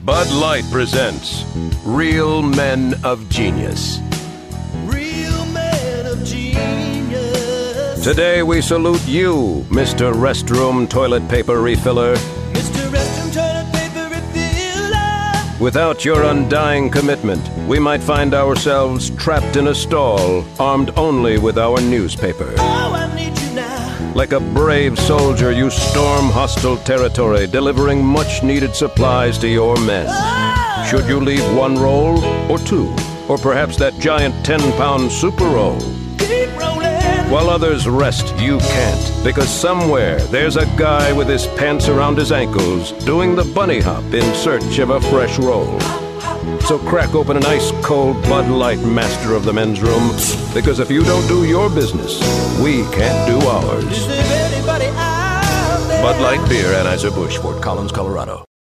Bud Light presents Real Men of Genius. Real men of genius. Today we salute you, Mr. Restroom Toilet Paper Refiller. Mr. Restroom Toilet Paper Refiller. Without your undying commitment, we might find ourselves trapped in a stall, armed only with our newspaper. Oh, I need you now. Like a brave soldier, you storm hostile territory, delivering much-needed supplies to your men. Should you leave one roll, or two, or perhaps that giant 10-pound super roll? Keep rolling. While others rest, you can't, because somewhere there's a guy with his pants around his ankles doing the bunny hop in search of a fresh roll. So crack open an ice-cold Bud Light, master of the men's room, because if you don't do your business, we can't do ours. Is there anybody out there? Bud Light Beer, Anheuser-Busch, Fort Collins, Colorado.